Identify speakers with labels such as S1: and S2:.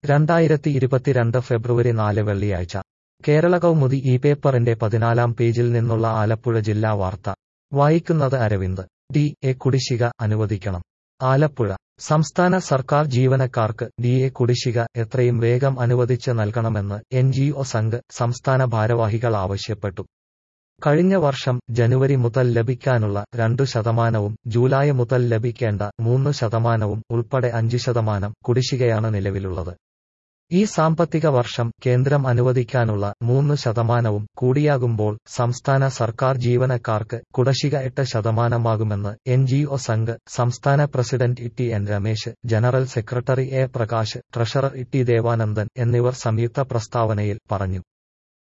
S1: 2022 ഫെബ്രുവരി 4 വെള്ളിയാഴ്ച കേരള കൗമുദി ഈ പേപ്പറിന്റെ 14-ാം പേജിൽ നിന്നുള്ള ആലപ്പുഴ ജില്ലാ വാർത്ത വായിക്കുന്നത് അരവിന്ദ്. ഡി.എ കുടിശ്ശിക അനുവദിക്കണം. ആലപ്പുഴ സംസ്ഥാന സർക്കാർ ജീവനക്കാർക്ക് ഡി.എ കുടിശ്ശിക എത്രയും വേഗം അനുവദിച്ച് നൽകണമെന്ന് എൻ.ജി.ഒ സംഘ് സംസ്ഥാന ഭാരവാഹികൾ ആവശ്യപ്പെട്ടു. കഴിഞ്ഞ വർഷം ജനുവരി മുതൽ ലഭിക്കാനുള്ള 2%, ജൂലൈ മുതൽ ലഭിക്കേണ്ട 3% ഉൾപ്പെടെ 5% കുടിശ്ശികയാണ് നിലവിലുള്ളത്. ഈ സാമ്പത്തിക വർഷം കേന്ദ്രം അനുവദിക്കാനുള്ള 3% കൂടിയാകുമ്പോൾ സംസ്ഥാന സർക്കാർ ജീവനക്കാർക്ക് കുടിശ്ശിക 8%മാകുമെന്ന് എൻ.ജി.ഒ സംഘ് സംസ്ഥാന president T N Ramesh, general secretary A Prakash, treasurer T Devanandan എന്നിവർ സംയുക്ത പ്രസ്താവനയിൽ പറഞ്ഞു.